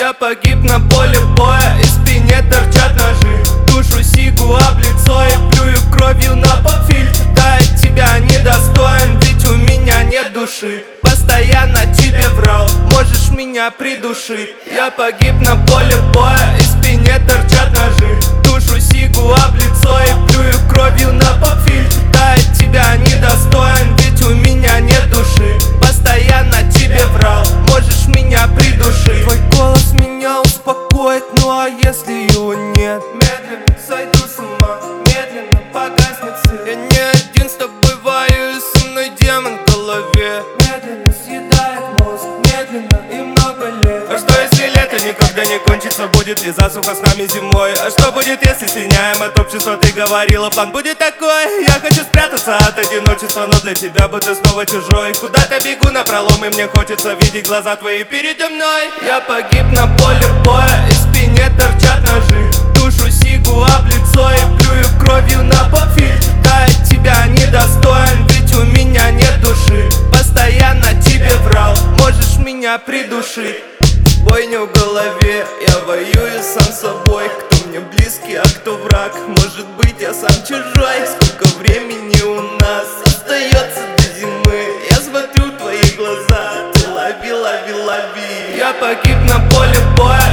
Я погиб на поле боя, и в спине торчат ножи. Душу сигу об лицо и плюю кровью на попфильтр. Да, от тебя недостоин, ведь у меня нет души. Постоянно тебе врал, можешь меня придушить. Я погиб на поле боя, и в спине торчат ножи. Душу сигу об лицо и плюю кровью на попфильтр. Да, от тебя недостоин, ведь у меня нет души. Постоянно тебе врал, можешь меня придушить. Твой голос меня успокоит, ну а если его нет? Медленно сойду с ума, медленно погаснет свет. Я не один с тобой воюю, со мной демон в голове. Медленно съедает мозг, медленно и много лет. А что если лето никогда не кончится? Будет ли засуха с нами зимой? А что будет, если слиняем от общества? Ты говорила, план будет такой. Я хочу спрятаться от одиночества, но для тебя будто снова чужой. Куда-то бегу напролом, и мне хочется видеть глаза твои передо мной. Я погиб на поле боя, и в спине торчат ножи. Душу сигу об лицо и плюю кровью на попфильтр. Да, от тебя недостоин, ведь у меня нет души. Постоянно тебе врал, можешь меня придушить. Бойня в голове, я воюю сам с собой. Кто мне близкий, а кто враг? Может быть, я сам чужой. Сколько времени у нас остается до зимы? Я смотрю в твои глаза, ты лови, лови, лови. Я погиб на поле боя,